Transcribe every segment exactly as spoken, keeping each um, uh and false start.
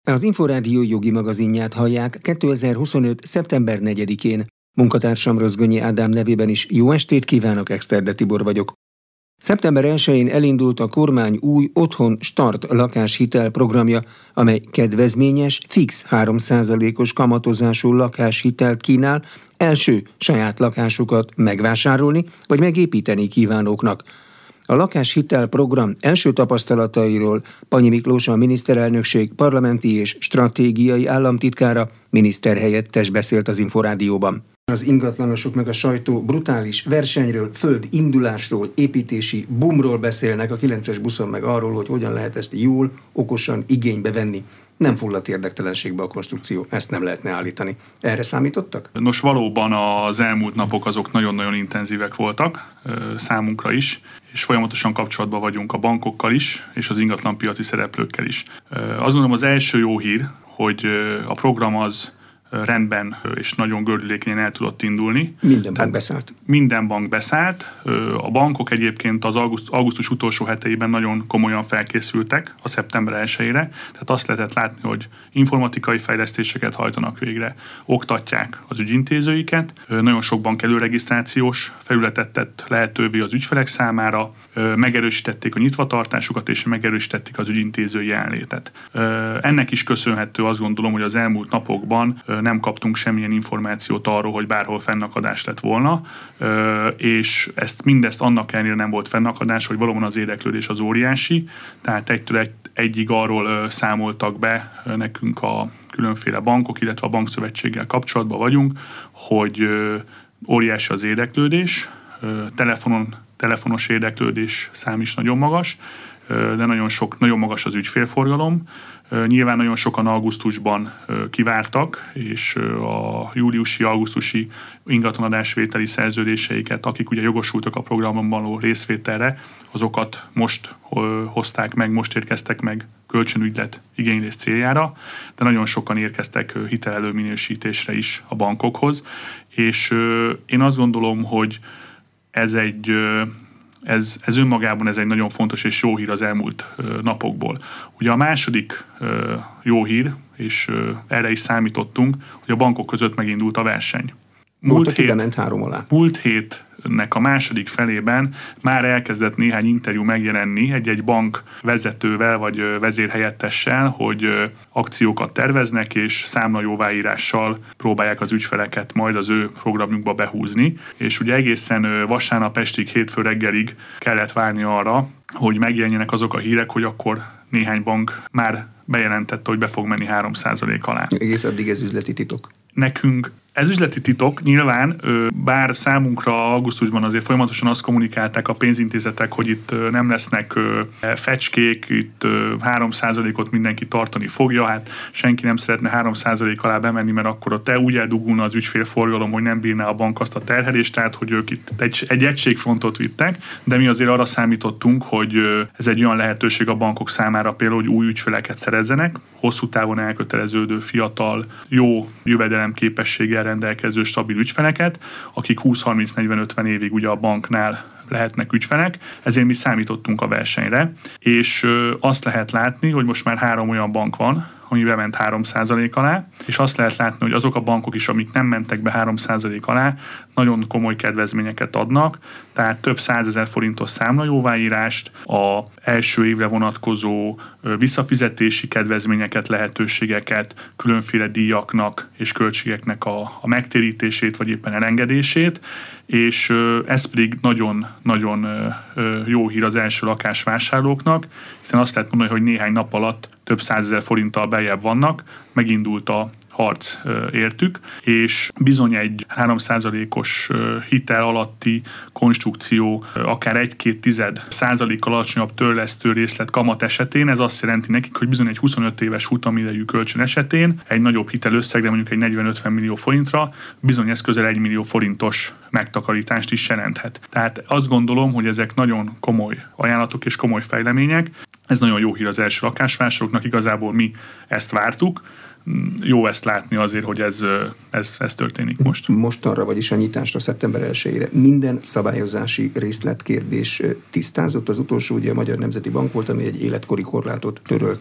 Az Inforádió jogi magazinját hallják kétezer-huszonöt. szeptember negyedikén. Munkatársam Rozgonyi Ádám nevében is jó estét kívánok, Exterde Tibor vagyok. szeptember elsején elindult a kormány új Otthon Start lakáshitel programja, amely kedvezményes, fix három százalékos kamatozású lakáshitelt kínál első saját lakásukat megvásárolni vagy megépíteni kívánóknak. A lakáshitel program első tapasztalatairól Panyi Miklós, a miniszterelnökség parlamenti és stratégiai államtitkára, miniszterhelyettes beszélt az Inforádióban. Az ingatlanosok meg a sajtó brutális versenyről, földindulásról, építési boomról beszélnek, a kilences buszon meg arról, hogy hogyan lehet ezt jól, okosan igénybe venni. Nem fulladt érdektelenségbe a konstrukció, ezt nem lehetne állítani. Erre számítottak? Nos, valóban az elmúlt napok azok nagyon-nagyon intenzívek voltak számunkra is, és folyamatosan kapcsolatban vagyunk a bankokkal is, és az ingatlanpiaci szereplőkkel is. Azt gondolom, az első jó hír, hogy a program az rendben és nagyon gördülékenyen el tudott indulni. Minden bank beszállt. Minden bank beszállt. A bankok egyébként az augusztus utolsó heteiben nagyon komolyan felkészültek a szeptember elsejére. Tehát azt lehetett látni, hogy informatikai fejlesztéseket hajtanak végre, oktatják az ügyintézőiket. Nagyon sok bank előregisztrációs felületet tett lehetővé az ügyfelek számára, megerősítették a nyitvatartásukat és megerősítették az ügyintézői jelenlétet. Ennek is köszönhető, azt gondolom, hogy az elmúlt napokban nem kaptunk semmilyen információt arról, hogy bárhol fennakadás lett volna, és ezt mindezt annak ellenére nem volt fennakadás, hogy valóban az érdeklődés az óriási, tehát egytől egy, egyig arról számoltak be nekünk a különféle bankok, illetve a bankszövetséggel kapcsolatban vagyunk, hogy óriási az érdeklődés, telefonon, telefonos érdeklődés szám is nagyon magas, de nagyon, sok, nagyon magas az ügyfélforgalom. Nyilván nagyon sokan augusztusban kivártak, és a júliusi-augusztusi ingatlanadásvételi szerződéseiket, akik ugye jogosultak a programban való részvételre, azokat most hozták meg, most érkeztek meg kölcsönügylet igénylés céljára, de nagyon sokan érkeztek hitelelőminősítésre is a bankokhoz, és én azt gondolom, hogy ez egy... Ez, ez önmagában ez egy nagyon fontos és jó hír az elmúlt ö, napokból. Ugye a második ö, jó hír, és ö, erre is számítottunk, hogy a bankok között megindult a verseny. Múlt hét, ment három alá. Múlt hétnek a második felében már elkezdett néhány interjú megjelenni egy-egy bank vezetővel vagy vezérhelyettessel, hogy akciókat terveznek, és számlajóváírással próbálják az ügyfeleket majd az ő programjukba behúzni. És ugye egészen vasárnap estig, hétfő reggelig kellett várni arra, hogy megjelenjenek azok a hírek, hogy akkor néhány bank már bejelentette, hogy be fog menni három százalék alá. Egész addig ez üzleti titok. Nekünk ez üzleti titok, nyilván, bár számunkra augusztusban azért folyamatosan azt kommunikálták a pénzintézetek, hogy itt nem lesznek fecskék, itt három százalékot mindenki tartani fogja, hát senki nem szeretne három százalék alá bemenni, mert akkor ott úgy eldugulna az ügyfélforgalom, hogy nem bírná a bank azt a terhelést, tehát hogy ők itt egy, egy egységfontot vittek, de mi azért arra számítottunk, hogy ez egy olyan lehetőség a bankok számára például, hogy új ügyfeleket szerezzenek, hosszú távon elköteleződő, fiatal, jó jövedelemképességgel rendelkező stabil ügyfeleket, akik húsz harminc negyven ötven évig ugye a banknál lehetnek ügyfelek, ezért mi számítottunk a versenyre, és azt lehet látni, hogy most már három olyan bank van, ami bement három százalék alá, és azt lehet látni, hogy azok a bankok is, amik nem mentek be három százalék alá, nagyon komoly kedvezményeket adnak, tehát több százezer forintos számlajóváírást, a első évre vonatkozó visszafizetési kedvezményeket, lehetőségeket, különféle díjaknak és költségeknek a, a megtérítését, vagy éppen elengedését, és ez pedig nagyon-nagyon jó hír az első lakásvásárlóknak, hiszen azt lehet mondani, hogy néhány nap alatt több százezer forinttal beljebb vannak, megindult a harc értük, és bizony egy három százalékos hitel alatti konstrukció, akár egy-két tized százalék alacsonyabb törlesztő részlet kamat esetén, ez azt jelenti nekik, hogy bizony egy huszonöt éves futamidejű kölcsön esetén egy nagyobb hitelösszegre, mondjuk egy negyven-ötven millió forintra, bizony ez közel egy millió forintos megtakarítást is jelenthet. Tehát azt gondolom, hogy ezek nagyon komoly ajánlatok és komoly fejlemények. Ez nagyon jó hír az első lakásvásárlóknak, igazából mi ezt vártuk. Jó ezt látni azért, hogy ez, ez, ez történik most. Mostanra, vagyis a nyitásra szeptember elsejére minden szabályozási részletkérdés tisztázott. Az utolsó ugye a Magyar Nemzeti Bank volt, ami egy életkori korlátot törölt el.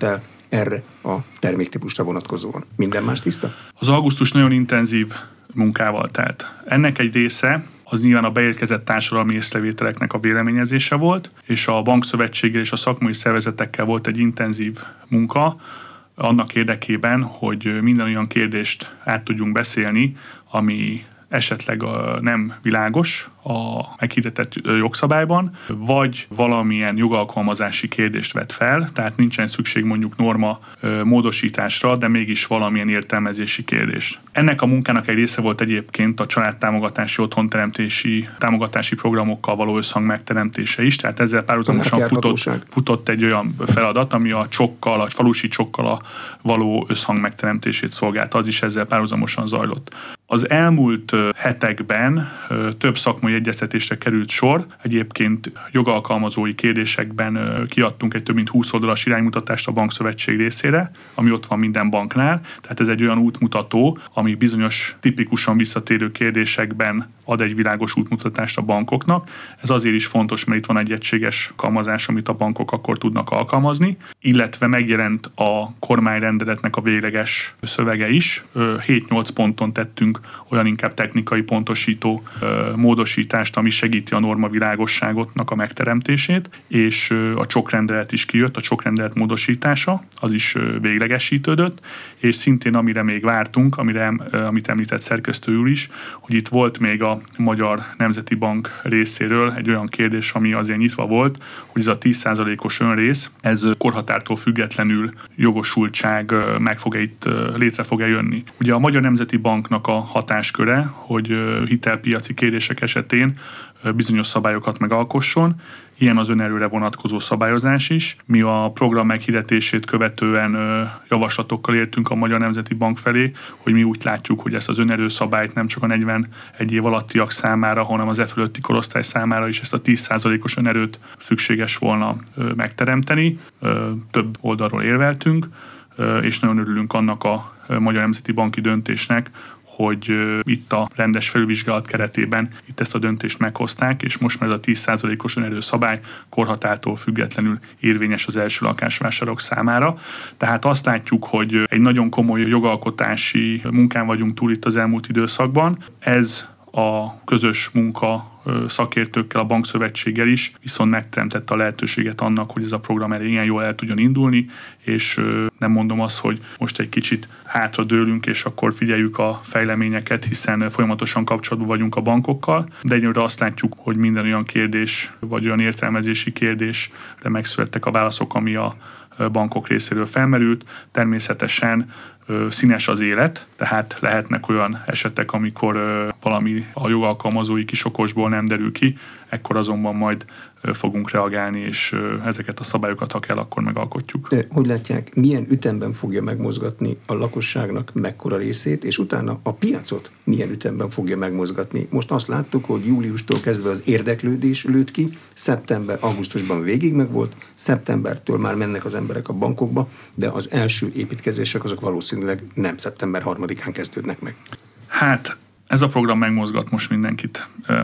erre a terméktípusra vonatkozóan. Minden más tiszta? Az augusztus nagyon intenzív munkával telt. Ennek egy része az nyilván a beérkezett társadalmi észrevételeknek a véleményezése volt, és a bankszövetséggel és a szakmai szervezetekkel volt egy intenzív munka, annak érdekében, hogy minden olyan kérdést át tudjunk beszélni, ami esetleg nem világos a meghirdetett jogszabályban, vagy valamilyen jogalkalmazási kérdést vet fel, tehát nincsen szükség mondjuk norma módosításra, de mégis valamilyen értelmezési kérdés. Ennek a munkának egy része volt egyébként a családtámogatási, otthonteremtési támogatási programokkal való összhang megteremtése is, tehát ezzel párhuzamosan futott, futott egy olyan feladat, ami a csokkal, a falusi csokkal a való összhang megteremtését szolgálta, az is ezzel párhuzamosan zajlott. Az elmúlt hetekben több szakmai egyeztetésre került sor. Egyébként jogalkalmazói kérdésekben kiadtunk egy több mint húsz oldalas iránymutatást a bankszövetség részére, ami ott van minden banknál. Tehát ez egy olyan útmutató, ami bizonyos tipikusan visszatérő kérdésekben ad egy világos útmutatást a bankoknak. Ez azért is fontos, mert itt van egy egységes alkalmazás, amit a bankok akkor tudnak alkalmazni, illetve megjelent a kormányrendeletnek a végleges szövege is. hét-nyolc ponton tettünk olyan inkább technikai pontosító módosítást, ami segíti a normavilágosságotnak a megteremtését, és a csokrendelet is kijött, a csokrendelet módosítása, az is véglegesítődött, és szintén amire még vártunk, amire, amit említett szerkesztő úr is, hogy itt volt még a Magyar Nemzeti Bank részéről egy olyan kérdés, ami azért nyitva volt, hogy ez a tíz százalékos önrész, ez korhatártól függetlenül jogosultság meg fog-e itt, létre fog-e jönni. Ugye a Magyar Nemzeti Banknak a hatásköre, hogy hitelpiaci kérdések esetén bizonyos szabályokat megalkosson. Ilyen az önerőre vonatkozó szabályozás is. Mi a program meghirdetését követően javaslatokkal értünk a Magyar Nemzeti Bank felé, hogy mi úgy látjuk, hogy ezt az önerő szabályt nem csak a negyvenegy év alattiak számára, hanem az e fölötti korosztály számára is ezt a tíz százalékos önerőt szükséges volna megteremteni. Több oldalról érveltünk, és nagyon örülünk annak a Magyar Nemzeti Banki döntésnek, hogy itt a rendes felülvizsgálat keretében itt ezt a döntést meghozták, és most már ez a tíz százalékos önerő szabály korhatártól függetlenül érvényes az első lakásvásárlók számára. Tehát azt látjuk, hogy egy nagyon komoly jogalkotási munkán vagyunk túl itt az elmúlt időszakban. Ez a közös munka szakértőkkel, a bankszövetséggel is, viszont megteremtette a lehetőséget annak, hogy ez a program elég ilyen jól el tudjon indulni, és nem mondom azt, hogy most egy kicsit hátra dőlünk, és akkor figyeljük a fejleményeket, hiszen folyamatosan kapcsolatban vagyunk a bankokkal, de egyelőre azt látjuk, hogy minden olyan kérdés, vagy olyan értelmezési kérdésre megszülettek a válaszok, ami a bankok részéről felmerült. Természetesen színes az élet, tehát lehetnek olyan esetek, amikor valami a jogalkalmazói kisokosból nem derül ki, ekkor azonban majd fogunk reagálni, és ezeket a szabályokat, ha kell, akkor megalkotjuk. De hogy látják, milyen ütemben fogja megmozgatni a lakosságnak mekkora részét, és utána a piacot milyen ütemben fogja megmozgatni? Most azt láttuk, hogy júliustól kezdve az érdeklődés lőtt ki, szeptember, augusztusban végig megvolt, szeptembertől már mennek az emberek a bankokba, de az első építkezések azok valószínűleg nem szeptember harmadikán kezdődnek meg. Hát, ez a program megmozgat most mindenkit.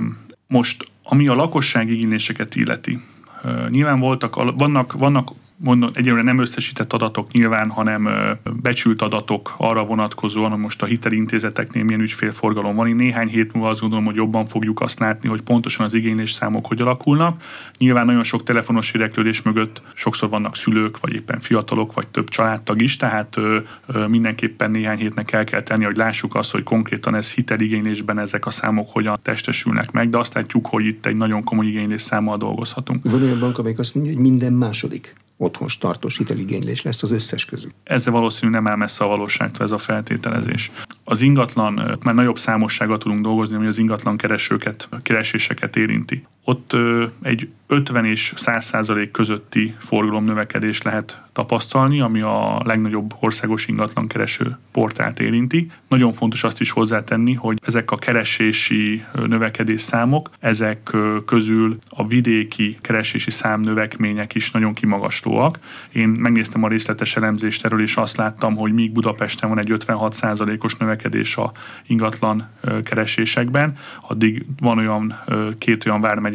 Most, ami a lakosság igényléseket illeti, nyilván voltak, vannak, vannak mondom, egyelőre nem összesített adatok nyilván, hanem becsült adatok arra vonatkozóan, hogy most a hitelintézeteknél milyen ügyfélforgalom van. Én néhány hét múlva azt gondolom, hogy jobban fogjuk azt látni, hogy pontosan az igénylés számok hogy alakulnak. Nyilván nagyon sok telefonos érdeklődés mögött sokszor vannak szülők, vagy éppen fiatalok, vagy több családtag is, tehát ö, ö, mindenképpen néhány hétnek el kell tenni, hogy lássuk azt, hogy konkrétan ez hiteligénylésben ezek a számok hogyan testesülnek meg, de azt látjuk, hogy itt egy nagyon komoly igénylés számmal dolgozhatunk. Van olyan bank, amelyik azt mondja, hogy minden második otthos tartós hiteligénylés lesz az összes közül. Ezzel valószínűleg nem áll messze a valóságtól ez a feltételezés. Az ingatlan, már nagyobb számossággal tudunk dolgozni, hogy az ingatlan keresőket, kereséseket érinti. Ott ö, egy ötven és száz százalék közötti forgalomnövekedést lehet tapasztalni, ami a legnagyobb országos ingatlan kereső portált érinti. Nagyon fontos azt is hozzátenni, hogy ezek a keresési növekedés számok, ezek közül a vidéki keresési számnövekmények is nagyon kimagaslóak. Én megnéztem a részletes elemzést erről, és azt láttam, hogy míg Budapesten van egy ötvenhat százalékos növekedés a ingatlan keresésekben, addig van olyan két olyan vármegye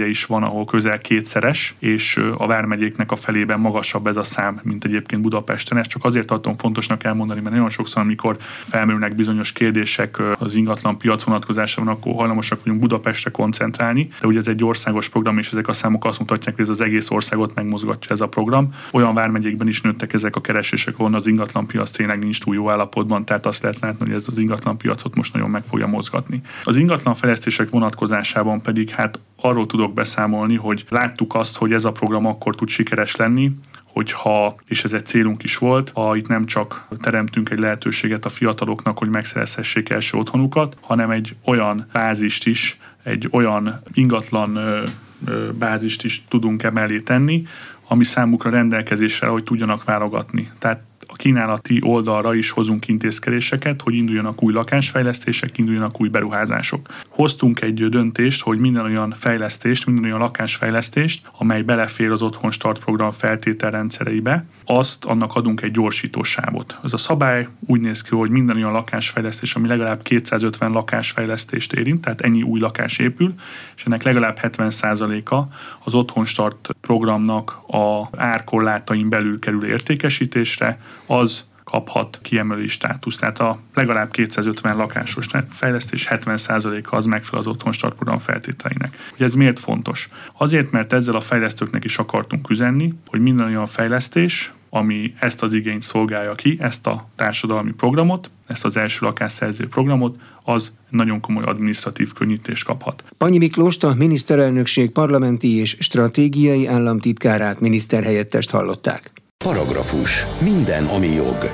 vármegye is van, ahol közel kétszeres, és a vármegyéknek a felében magasabb ez a szám, mint egyébként Budapesten. Ezt csak azért tartom fontosnak elmondani, mert nagyon sokszor, amikor felmerülnek bizonyos kérdések az ingatlan piac vonatkozásában, akkor hajlamosak vagyunk Budapestre koncentrálni, de ugye ez egy országos program, és ezek a számok azt mutatják, hogy ez az egész országot megmozgatja ez a program. Olyan vármegyékben is nőttek ezek a keresések, ahol az ingatlan piac tényleg nincs túl jó állapotban, tehát azt lehet látni, hogy ez az ingatlan piacot most nagyon meg fogja mozgatni. Az ingatlan fejlesztések vonatkozásában pedig hát arról tudok beszámolni, hogy láttuk azt, hogy ez a program akkor tud sikeres lenni, hogyha, és ez egy célunk is volt, ha itt nem csak teremtünk egy lehetőséget a fiataloknak, hogy megszerezhessék első otthonukat, hanem egy olyan bázist is, egy olyan ingatlan ö, ö, bázist is tudunk emellé tenni, ami számukra rendelkezésre, hogy tudjanak válogatni. Tehát a kínálati oldalra is hozunk intézkedéseket, hogy induljanak új lakásfejlesztések, induljanak új beruházások. Hoztunk egy döntést, hogy minden olyan fejlesztést, minden olyan lakásfejlesztést, amely belefér az Otthon Start program feltételrendszereibe, azt annak adunk egy gyorsítósávot. Ez a szabály úgy néz ki, hogy minden olyan lakásfejlesztés, ami legalább kétszázötven lakásfejlesztést érint, tehát ennyi új lakás épül, és ennek legalább hetven százaléka az Otthon Start programnak a árkorlátain belül kerül értékesítésre, az kaphat kiemelői státuszt. Tehát a legalább kétszázötven lakásos fejlesztés hetven százaléka az megfelel az Otthon Start program feltételeinek. Ugye ez miért fontos? Azért, mert ezzel a fejlesztőknek is akartunk üzenni, hogy minden olyan fejlesztés, ami ezt az igényt szolgálja ki, ezt a társadalmi programot, ezt az első lakásszerző programot, az nagyon komoly adminisztratív könnyítést kaphat. Pannyi Miklóst, a miniszterelnökség parlamenti és stratégiai államtitkárát, miniszterhelyettest hallották. Paragrafus. Minden, ami jog.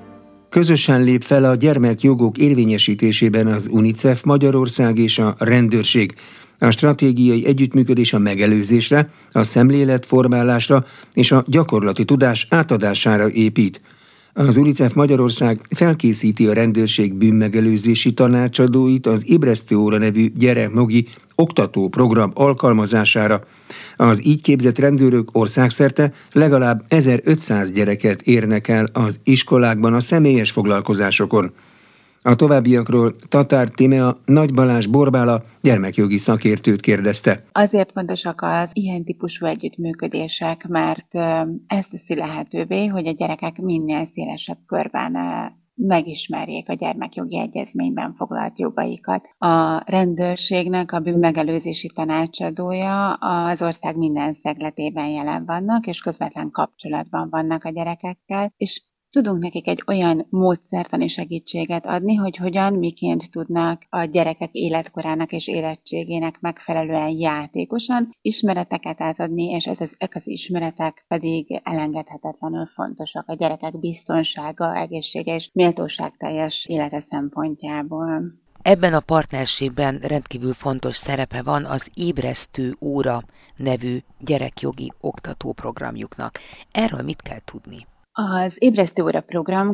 Közösen lép fel a gyermekjogok érvényesítésében az UNICEF Magyarország és a rendőrség. A stratégiai együttműködés a megelőzésre, a szemléletformálásra és a gyakorlati tudás átadására épít. Az UNICEF Magyarország felkészíti a rendőrség bűnmegelőzési tanácsadóit az Ébresztő óra nevű gyerekjogi oktatóprogram alkalmazására. Az így képzett rendőrök országszerte legalább ezerötszáz gyereket érnek el az iskolákban a személyes foglalkozásokon. A továbbiakról Tatár Tímea Nagy Balázs Borbála gyermekjogi szakértőt kérdezte. Azért fontosak az ilyen típusú együttműködések, mert ez teszi lehetővé, hogy a gyerekek minél szélesebb körben megismerjék a gyermekjogi egyezményben foglalt jogaikat. A rendőrségnek a bűnmegelőzési tanácsadója az ország minden szegletében jelen vannak, és közvetlen kapcsolatban vannak a gyerekekkel, és tudunk nekik egy olyan módszertani segítséget adni, hogy hogyan, miként tudnak a gyerekek életkorának és érettségének megfelelően játékosan ismereteket átadni, és ez az, ezek az ismeretek pedig elengedhetetlenül fontosak a gyerekek biztonsága, egészsége és méltóságteljes élete szempontjából. Ebben a partnerségben rendkívül fontos szerepe van az Ébresztő óra nevű gyerekjogi oktatóprogramjuknak. Erről mit kell tudni? Az Ébresztő óra program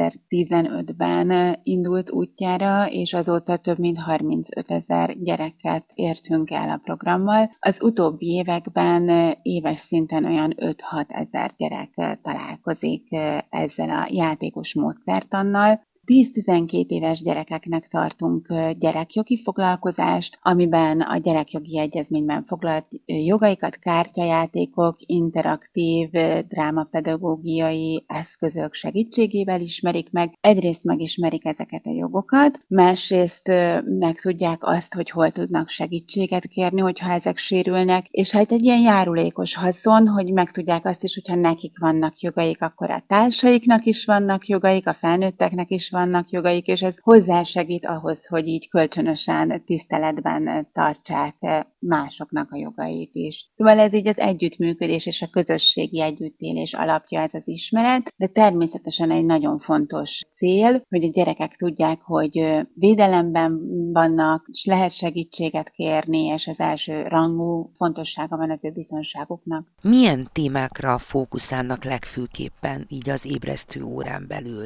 kétezer-tizenötben indult útjára, és azóta több mint harmincötezer gyereket értünk el a programmal. Az utóbbi években éves szinten olyan öt-hat ezer gyerek találkozik ezzel a játékos módszertannal. tíz-tizenkét éves gyerekeknek tartunk gyerekjogi foglalkozást, amiben a gyerekjogi egyezményben foglalt jogaikat kártyajátékok, interaktív, drámapedagógiai eszközök segítségével ismerik meg. Egyrészt megismerik ezeket a jogokat, másrészt megtudják azt, hogy hol tudnak segítséget kérni, hogyha ezek sérülnek, és hát egy ilyen járulékos haszon, hogy megtudják azt is, hogyha nekik vannak jogaik, akkor a társaiknak is vannak jogaik, a felnőtteknek is vannak jogaik, és ez hozzásegít ahhoz, hogy így kölcsönösen tiszteletben tartsák másoknak a jogait is. Szóval ez így az együttműködés és a közösségi együttélés alapja ez az ismeret, de természetesen egy nagyon fontos cél, hogy a gyerekek tudják, hogy védelemben vannak, és lehet segítséget kérni, és az első rangú fontossága van az ő biztonságuknak. Milyen témákra fókuszálnak legfőképpen így az ébresztő órán belül?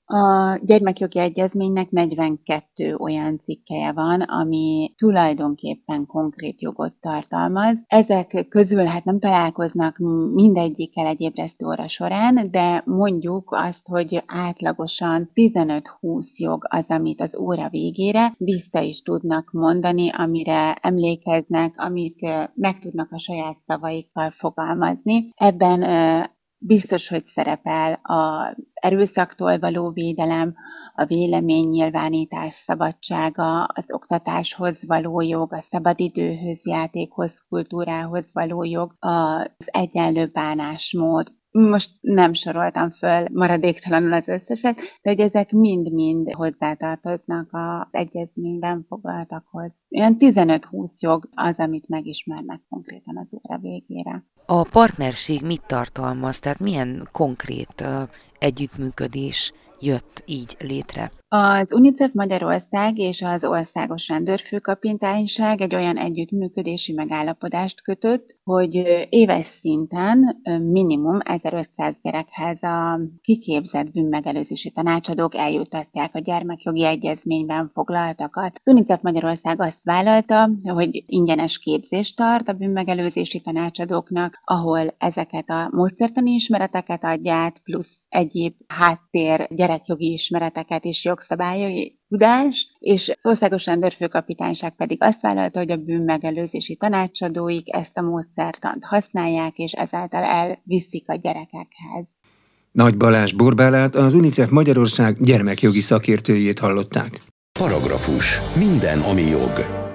A gyermekjogi egyezménynek negyvenkettő olyan cikkelye van, ami tulajdonképpen konkrét jogot tartalmaz. Ezek közül hát nem találkoznak mindegyikkel egy ébresztő óra során, de mondjuk azt, hogy átlagosan tizenöt-húsz jog az, amit az óra végére vissza is tudnak mondani, amire emlékeznek, amit meg tudnak a saját szavaikkal fogalmazni. Ebben biztos, hogy szerepel az erőszaktól való védelem, a véleménynyilvánítás szabadsága, az oktatáshoz való jog, a szabadidőhöz, játékhoz, kultúrához való jog, az egyenlő bánásmód. Most nem soroltam föl maradéktalanul az összeset, de hogy ezek mind-mind hozzátartoznak az egyezményben foglaltakhoz. Olyan tizenöt-húsz jog az, amit megismernek konkrétan az óra végére. A partnerség mit tartalmaz? Tehát milyen konkrét uh, együttműködés jött így létre? Az UNICEF Magyarország és az Országos Rendőrfőkapitányság egy olyan együttműködési megállapodást kötött, hogy éves szinten minimum ezerötszáz gyerekhez a kiképzett bűnmegelőzési tanácsadók eljutatják a gyermekjogi egyezményben foglaltakat. Az UNICEF Magyarország azt vállalta, hogy ingyenes képzést tart a bűnmegelőzési tanácsadóknak, ahol ezeket a módszertani ismereteket adják, plusz egyéb háttér gyerekjogi ismereteket és jogszabályi tudást, és az Országos Rendőrfőkapitányság pedig azt vállalta, hogy a bűnmegelőzési tanácsadóik ezt a módszertant használják, és ezáltal elviszik a gyerekekhez. Nagy Balázs Borbálát, az UNICEF Magyarország gyermekjogi szakértőjét hallották. Paragrafus. Minden, ami jog.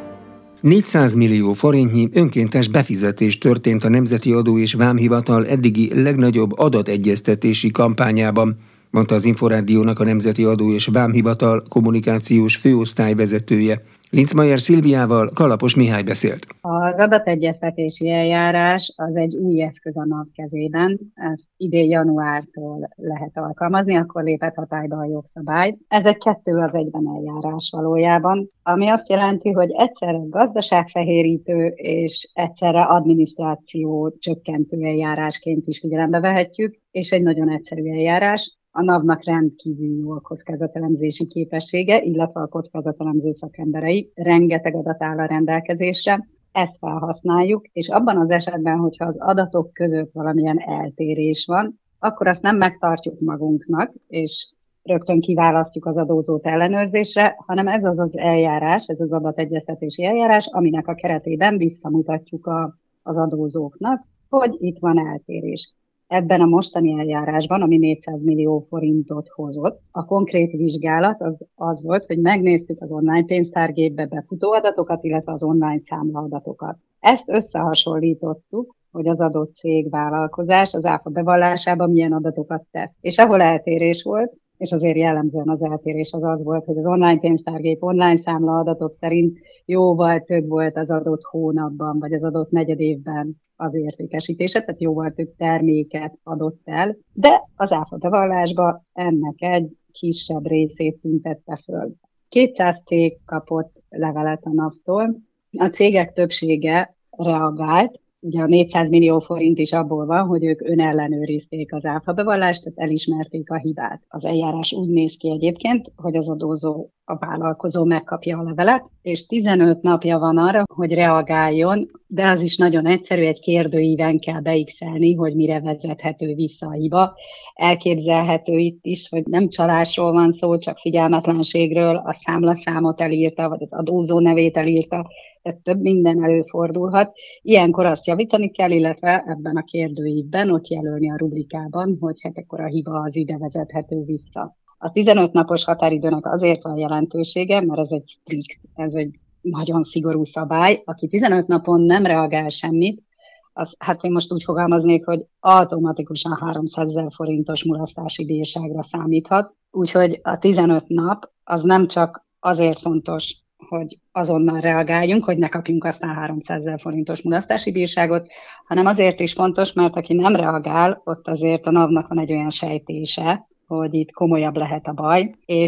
négyszáz millió forintnyi önkéntes befizetés történt a Nemzeti Adó és Vámhivatal eddigi legnagyobb adategyeztetési kampányában, mondta az Inforádiónak a Nemzeti Adó és Vámhivatal kommunikációs főosztály vezetője. Lincmayer Szilviával Kalapos Mihály beszélt. Az adategyeztetési eljárás az egy új eszköz a NAV kezében, ezt idén januártól lehet alkalmazni, akkor lépett hatályba a jogszabály. Ez egy kettő az egyben eljárás valójában, ami azt jelenti, hogy egyszerre gazdaságfehérítő és egyszerre adminisztráció csökkentő eljárásként is figyelembe vehetjük, és egy nagyon egyszerű eljárás. A NAV-nak rendkívül jó a kockázatelemzési képessége, illetve a kockázatelemző szakemberei, rengeteg adat áll a rendelkezésre, ezt felhasználjuk, és abban az esetben, hogyha az adatok között valamilyen eltérés van, akkor azt nem megtartjuk magunknak, és rögtön kiválasztjuk az adózót ellenőrzésre, hanem ez az az eljárás, ez az adategyeztetési eljárás, aminek a keretében visszamutatjuk a, az adózóknak, hogy itt van eltérés. Ebben a mostani eljárásban, ami négyszáz millió forintot hozott, a konkrét vizsgálat az, az volt, hogy megnéztük az online pénztárgépbe befutó adatokat, illetve az online számlaadatokat. Ezt összehasonlítottuk, hogy az adott cég, vállalkozás az áfa bevallásában milyen adatokat tesz. És ahol eltérés volt, és azért jellemzően az eltérés az az volt, hogy az online pénztárgép online számlaadatok szerint jóval több volt az adott hónapban, vagy az adott negyedévben az értékesítése, tehát jóval több terméket adott el, de az áfa bevallásban ennek egy kisebb részét tüntette föl. kétszáz cég kapott levelet a NAV-tól, a cégek többsége reagált, ugye a négyszáz millió forint is abból van, hogy ők önellenőrizték az áfa bevallást, tehát elismerték a hibát. Az eljárás úgy néz ki egyébként, hogy az adózó, a vállalkozó megkapja a levelet, és tizenöt napja van arra, hogy reagáljon, de az is nagyon egyszerű, egy kérdőíven kell beixelni, hogy mire vezethető vissza a hiba. Elképzelhető itt is, hogy nem csalásról van szó, csak figyelmetlenségről, a számlaszámot elírta, vagy az adózó nevét elírta, tehát több minden előfordulhat. Ilyenkor azt javítani kell, illetve ebben a kérdőívben ott jelölni a rubrikában, hogy hát akkor a hiba az ide vezethető vissza. A tizenöt napos határidőnek azért van jelentősége, mert ez egy strikt, ez egy nagyon szigorú szabály. Aki tizenöt napon nem reagál semmit, az, hát én most úgy fogalmaznék, hogy automatikusan háromszázezer forintos mulasztási bírságra számíthat. Úgyhogy a tizenöt nap az nem csak azért fontos, hogy azonnal reagáljunk, hogy ne kapjunk aztán háromszázezer forintos mulasztási bírságot, hanem azért is fontos, mert aki nem reagál, ott azért a NAV-nak van egy olyan sejtése, hogy itt komolyabb lehet a baj, és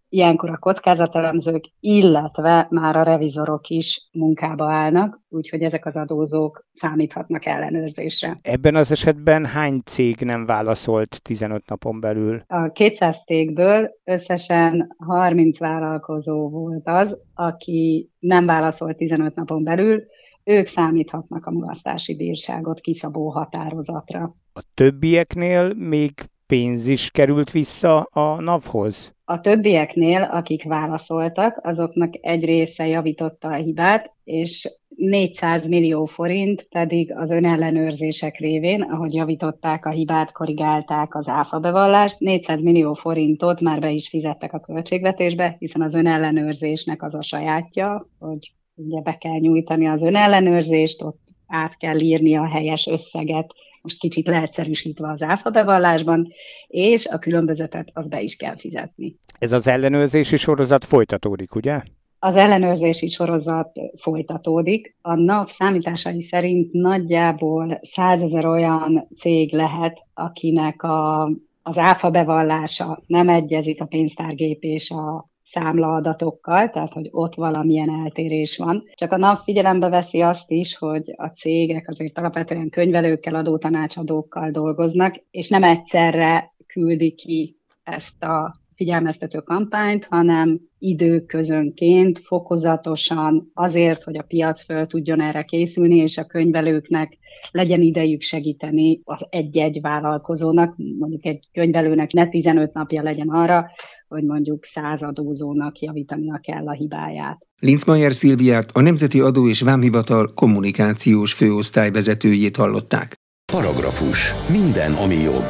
Ilyenkor a kockázatelemzők, illetve már a revizorok is munkába állnak, úgyhogy ezek az adózók számíthatnak ellenőrzésre. Ebben az esetben hány cég nem válaszolt tizenöt napon belül? A kétszáz cégből összesen harminc vállalkozó volt az, aki nem válaszolt tizenöt napon belül, ők számíthatnak a mulasztási bírságot kiszabó határozatra. A többieknél még pénz is került vissza a NAV-hoz? A többieknél, akik válaszoltak, azoknak egy része javította a hibát, és négyszáz millió forint pedig az önellenőrzések révén, ahogy javították a hibát, korrigálták az áfa bevallást, négyszáz millió forintot már be is fizettek a költségvetésbe, hiszen az önellenőrzésnek az a sajátja, hogy ugye be kell nyújtani az önellenőrzést, ott át kell írni a helyes összeget, most kicsit leegyszerűsítve az áfa bevallásban, és a különbözetet az be is kell fizetni. Ez az ellenőrzési sorozat folytatódik, ugye? Az ellenőrzési sorozat folytatódik. A NAV számításai szerint nagyjából százezer olyan cég lehet, akinek a, az áfa bevallása nem egyezik a pénztárgép és a számlaadatokkal, tehát hogy ott valamilyen eltérés van. Csak a NAV figyelembe veszi azt is, hogy a cégek azért alapvetően könyvelőkkel, adótanácsadókkal dolgoznak, és nem egyszerre küldi ki ezt a figyelmeztető kampányt, hanem időközönként, fokozatosan azért, hogy a piac föl tudjon erre készülni, és a könyvelőknek legyen idejük segíteni az egy-egy vállalkozónak, mondjuk egy könyvelőnek ne tizenöt napja legyen arra, hogy mondjuk száz adózónak javítania kell a hibáját. Linzmeier Szilviát, a Nemzeti Adó és Vámhivatal kommunikációs főosztály vezetőjét hallották. Paragrafus. Minden, ami jog.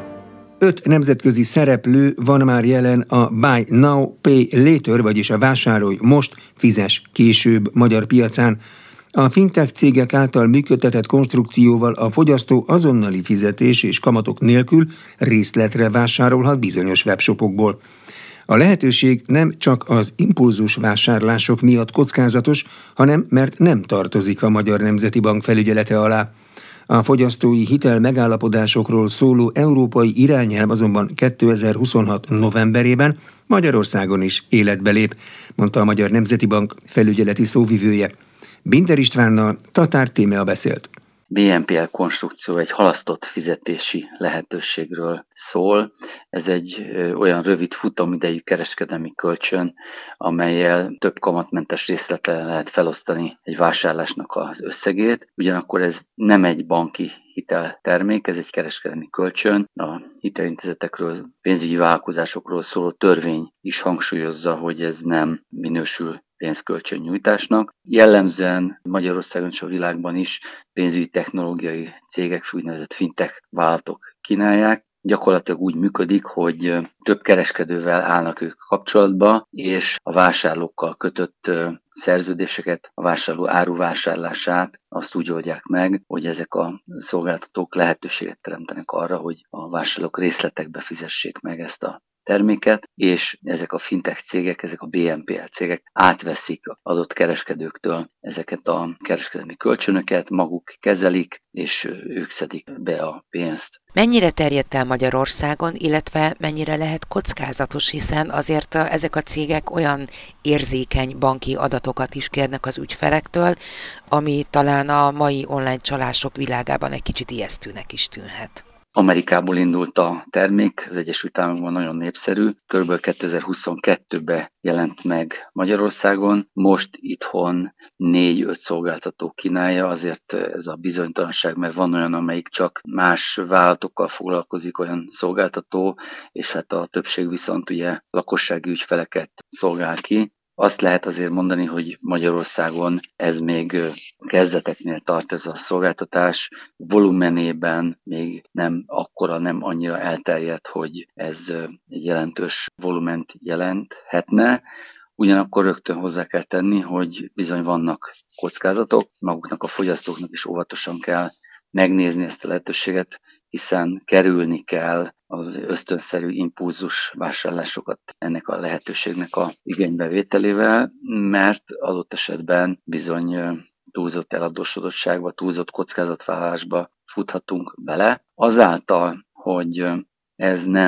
Öt nemzetközi szereplő van már jelen a Buy Now, Pay Later, vagyis a vásárolj most, fizess később magyar piacán. A fintech cégek által működtetett konstrukcióval a fogyasztó azonnali fizetés és kamatok nélkül részletre vásárolhat bizonyos webshopokból. A lehetőség nem csak az impulzus vásárlások miatt kockázatos, hanem mert nem tartozik a Magyar Nemzeti Bank felügyelete alá. A fogyasztói hitel megállapodásokról szóló európai irányelv azonban kétezer-huszonhat novemberében Magyarországon is életbe lép, mondta a Magyar Nemzeti Bank felügyeleti szóvivője. Binder Istvánnal Tatár Tímea beszélt. bé en pé el konstrukció egy halasztott fizetési lehetőségről szól. Ez egy olyan rövid futamidejű kereskedelmi kölcsön, amellyel több kamatmentes részletre lehet felosztani egy vásárlásnak az összegét. Ugyanakkor ez nem egy banki hiteltermék, ez egy kereskedelmi kölcsön. A hitelintézetekről, pénzügyi vállalkozásokról szóló törvény is hangsúlyozza, hogy ez nem minősül pénzkölcsön nyújtásnak. Jellemzően Magyarországon és a világban is pénzügyi technológiai cégek, úgynevezett fintech vállalatok kínálják. Gyakorlatilag úgy működik, hogy több kereskedővel állnak ők kapcsolatba, és a vásárlókkal kötött szerződéseket, a vásárló áruvásárlását azt úgy oldják meg, hogy ezek a szolgáltatók lehetőséget teremtenek arra, hogy a vásárlók részletekbe fizessék meg ezt a terméket, és ezek a fintech cégek, ezek a bé en pé el cégek átveszik adott kereskedőktől ezeket a kereskedelmi kölcsönöket, maguk kezelik, és ők szedik be a pénzt. Mennyire terjedt el Magyarországon, illetve mennyire lehet kockázatos, hiszen azért ezek a cégek olyan érzékeny banki adatokat is kérnek az ügyfelektől, ami talán a mai online csalások világában egy kicsit ijesztőnek is tűnhet. Amerikából indult a termék, az Egyesült Államokban nagyon népszerű, kb. kétezer-huszonkettőben jelent meg Magyarországon, most itthon négy-öt szolgáltató kínálja, azért ez a bizonytalanság, mert van olyan, amelyik csak más vállalatokkal foglalkozik, olyan szolgáltató, és hát a többség viszont ugye lakossági ügyfeleket szolgál ki. Azt lehet azért mondani, hogy Magyarországon ez még kezdeteknél tart ez a szolgáltatás, volumenében még nem akkora, nem annyira elterjedt, hogy ez egy jelentős volument jelenthetne. Ugyanakkor rögtön hozzá kell tenni, hogy bizony vannak kockázatok, maguknak a fogyasztóknak is óvatosan kell megnézni ezt a lehetőséget, hiszen kerülni kell az ösztönszerű impulzus vásárlásokat ennek a lehetőségnek a igénybevételével, mert adott esetben bizony túlzott eladósodottságba, túlzott kockázatvállalásba futhatunk bele. Azáltal, hogy ez nem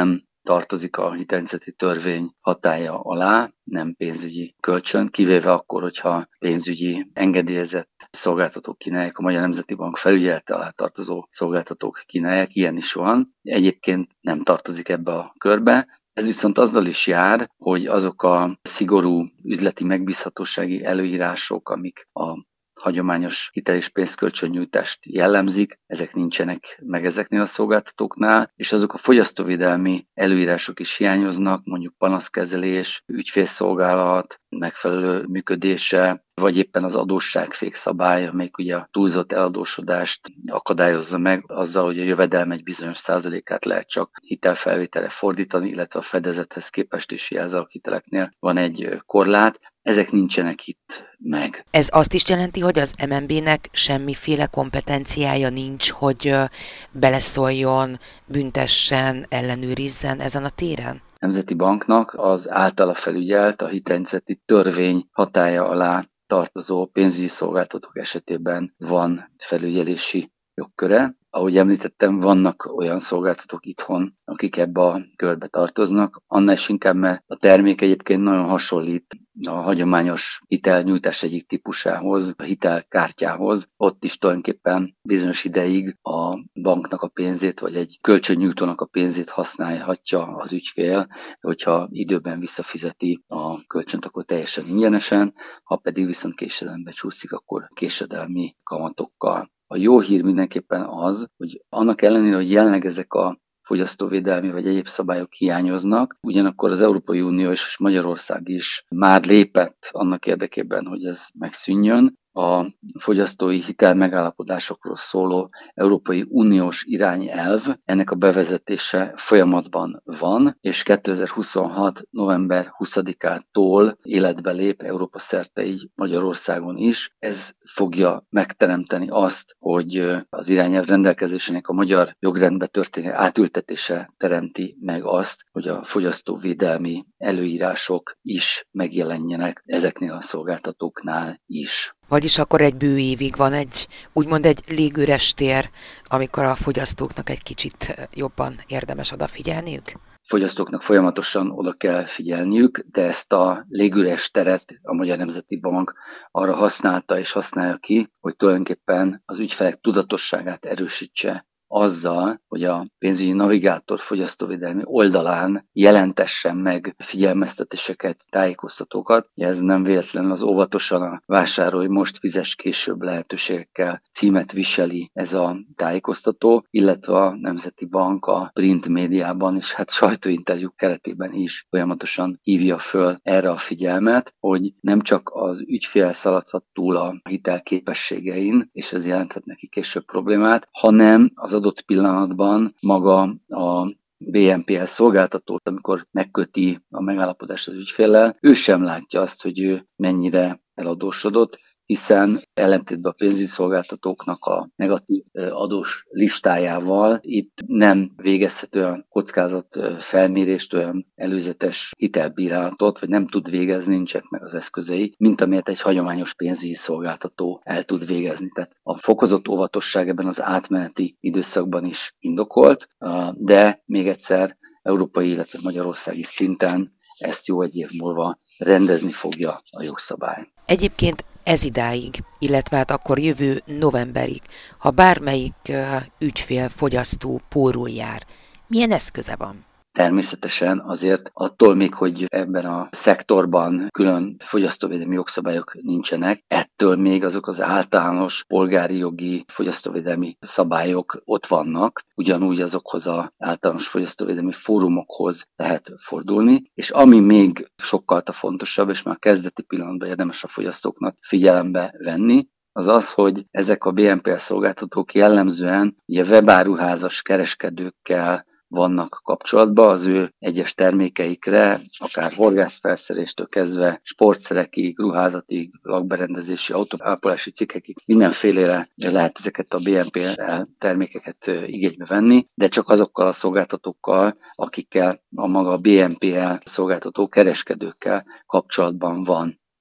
tartozik a hitelintézeti törvény hatálya alá, nem pénzügyi kölcsön, kivéve akkor, hogyha pénzügyi engedélyezett szolgáltatók kínálják, a Magyar Nemzeti Bank felügyelete alá tartozó szolgáltatók kínálják, ilyen is van. Egyébként nem tartozik ebbe a körbe. Ez viszont azzal is jár, hogy azok a szigorú üzleti megbízhatósági előírások, amik a hagyományos hitel- és pénzkölcsönnyújtást jellemzik, ezek nincsenek meg ezeknél a szolgáltatóknál, és azok a fogyasztóvédelmi előírások is hiányoznak, mondjuk panaszkezelés, ügyfélszolgálat, megfelelő működése, vagy éppen az adósságfékszabály, amelyik ugye a túlzott eladósodást akadályozza meg azzal, hogy a jövedelem egy bizonyos százalékát lehet csak hitelfelvételre fordítani, illetve a fedezethez képest is jelző hiteleknél van egy korlát. Ezek nincsenek itt meg. Ez azt is jelenti, hogy az em en bé-nek semmiféle kompetenciája nincs, hogy beleszóljon, büntessen, ellenőrizzen ezen a téren? Nemzeti Banknak az általa felügyelt, a hitelintézeti törvény hatálya alá tartozó pénzügyi szolgáltatók esetében van felügyelési jogköre. Ahogy említettem, vannak olyan szolgáltatók itthon, akik ebbe a körbe tartoznak, annál is inkább, mert a termék egyébként nagyon hasonlít a hagyományos hitelnyújtás egyik típusához, a hitelkártyához. Ott is tulajdonképpen bizonyos ideig a banknak a pénzét, vagy egy kölcsönnyújtónak a pénzét használhatja az ügyfél, hogyha időben visszafizeti a kölcsönt, akkor teljesen ingyenesen, ha pedig viszont késedelembe csúszik, akkor késedelmi kamatokkal. A jó hír mindenképpen az, hogy annak ellenére, hogy jelenleg ezek a fogyasztóvédelmi vagy egyéb szabályok hiányoznak, ugyanakkor az Európai Unió és Magyarország is már lépett annak érdekében, hogy ez megszűnjön. A fogyasztói hitel megállapodásokról szóló Európai Uniós irányelv, ennek a bevezetése folyamatban van, és kétezer-huszonhat. november huszadikától életbe lép Európa szerte, így Magyarországon is. Ez fogja megteremteni azt, hogy az irányelv rendelkezésének a magyar jogrendbe történő átültetése teremti meg azt, hogy a fogyasztóvédelmi előírások is megjelenjenek ezeknél a szolgáltatóknál is. Vagyis akkor egy bő évig van egy, úgymond egy légüres tér, amikor a fogyasztóknak egy kicsit jobban érdemes odafigyelniük? Fogyasztóknak folyamatosan oda kell figyelniük, de ezt a légüres teret a Magyar Nemzeti Bank arra használta és használja ki, hogy tulajdonképpen az ügyfelek tudatosságát erősítse azzal, hogy a pénzügyi navigátor fogyasztóvédelmi oldalán jelentessen meg figyelmeztetéseket, tájékoztatókat. Ez nem véletlenül az óvatosan a vásárolj most, fizess később lehetőségekkel címet viseli ez a tájékoztató, illetve a Nemzeti Bank a print médiában és hát sajtóinterjúk keretében is folyamatosan hívja föl erre a figyelmet, hogy nem csak az ügyfél szaladhat túl a hitelképességein, és ez jelenthet neki később problémát, hanem az adott pillanatban maga a bé en pé el szolgáltatót, amikor megköti a megállapodást az ügyféllel, ő sem látja azt, hogy ő mennyire eladósodott, hiszen ellentétben a pénzügyi szolgáltatóknak a negatív adós listájával itt nem végezhet olyan kockázat felmérést, olyan előzetes hitelbírálatot, vagy nem tud végezni, nincsenek meg az eszközei, mint amilyet egy hagyományos pénzügyi szolgáltató el tud végezni. Tehát a fokozott óvatosság ebben az átmeneti időszakban is indokolt, de még egyszer európai, illetve magyarországi szinten ezt jó egy év múlva rendezni fogja a jogszabály. Egyébként ez idáig, illetve hát akkor jövő novemberig, ha bármelyik uh, ügyfél, fogyasztó pórul jár, milyen eszköze van? Természetesen azért attól még, hogy ebben a szektorban külön fogyasztóvédelmi jogszabályok nincsenek, ettől még azok az általános polgári jogi fogyasztóvédelmi szabályok ott vannak, ugyanúgy azokhoz az általános fogyasztóvédelmi fórumokhoz lehet fordulni, és ami még sokkal fontosabb, és már a kezdeti pillanatban érdemes a fogyasztóknak figyelembe venni, az az, hogy ezek a bé en pé el szolgáltatók jellemzően ugye webáruházas kereskedőkkel vannak kapcsolatban, az ő egyes termékeikre, akár horgászfelszereléstől kezdve sportszerekig, ruházatig, lakberendezési, autóápolási cikkekig, mindenfélére lehet ezeket a bé en pé el termékeket igénybe venni, de csak azokkal a szolgáltatókkal, akikkel a maga bé en pé el szolgáltató kereskedőkkel kapcsolatban van.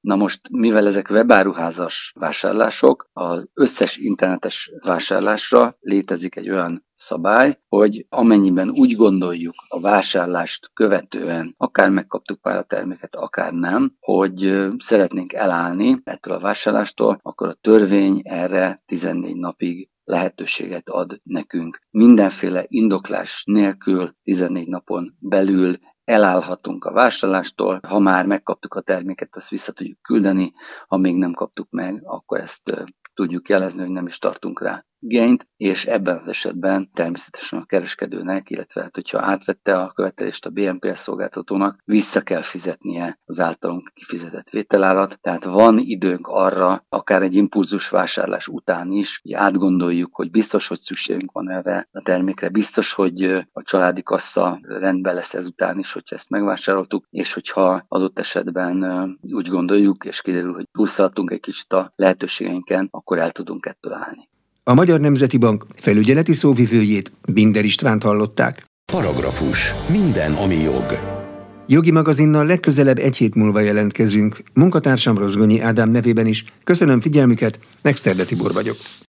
Na most, mivel ezek webáruházas vásárlások, az összes internetes vásárlásra létezik egy olyan szabály, hogy amennyiben úgy gondoljuk a vásárlást követően, akár megkaptuk már a terméket, akár nem, hogy szeretnénk elállni ettől a vásárlástól, akkor a törvény erre tizennégy napig lehetőséget ad nekünk. Mindenféle indoklás nélkül tizennégy napon belül elállhatunk a vásárlástól, ha már megkaptuk a terméket, azt vissza tudjuk küldeni, ha még nem kaptuk meg, akkor ezt tudjuk jelezni, hogy nem is tartunk rá igényt, és ebben az esetben természetesen a kereskedőnek, illetve hát, hogyha átvette a követelést a bé en pé es szolgáltatónak, vissza kell fizetnie az általunk kifizetett vételárat, tehát van időnk arra, akár egy impulzus vásárlás után is, hogy átgondoljuk, hogy biztos, hogy szükségünk van erre a termékre, biztos, hogy a családi kassa rendben lesz ezután is, hogyha ezt megvásároltuk, és hogyha adott esetben úgy gondoljuk, és kiderül, hogy túlszaladtunk egy kicsit a lehetőségeinken, akkor el tudunk ettől állni. A Magyar Nemzeti Bank felügyeleti szóvivőjét, Binder Istvánt hallották. Paragrafus. Minden, ami jog. Jogi magazinnal legközelebb egy hét múlva jelentkezünk. Munkatársam Rozgonyi Ádám nevében is köszönöm figyelmüket, Exterde Tibor vagyok.